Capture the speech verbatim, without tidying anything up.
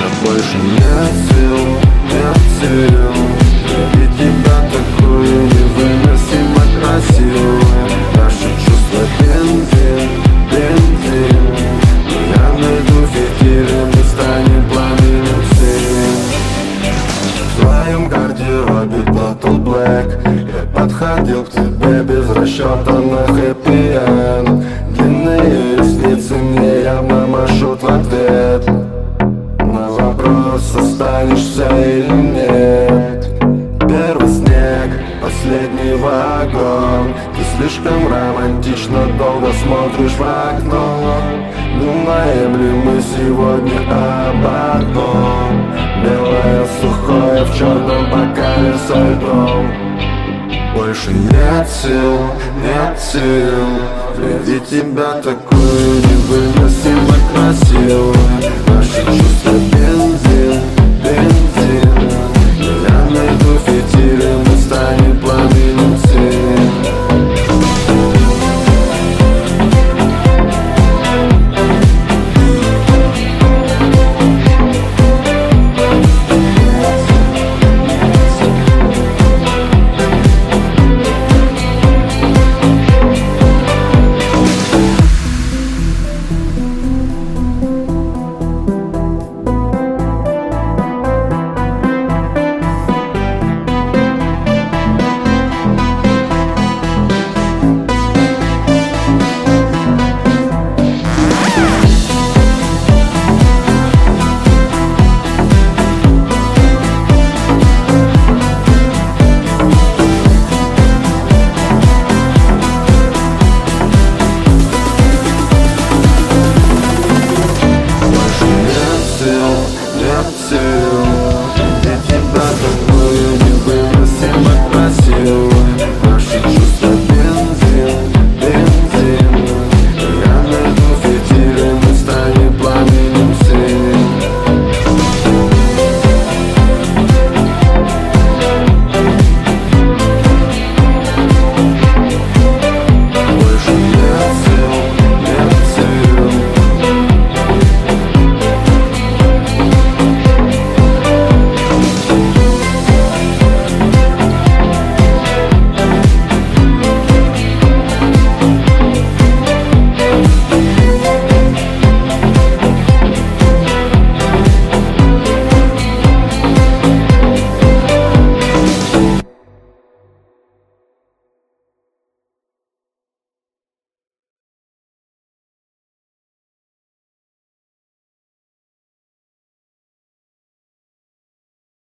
Больше нет сил, нет сил видеть тебя такую невыносимо красивую. Наши чувства бензин, бензин. Я найду фитиль, мы станем пламенем синим. В твоем гардеробе Total Black. Я подходил к тебе без расчета на хэппи-энд. Длинные ресницы мне явно машут в ответ на вопрос, останешься или нет. Первый снег, последний вагон. Ты слишком романтично долго смотришь в окно. Думаем ли мы сегодня об одном? Белое сухое в черном бокале со льдом. Больше нет сил, нет сил видеть тебя такую невыносимо красивую.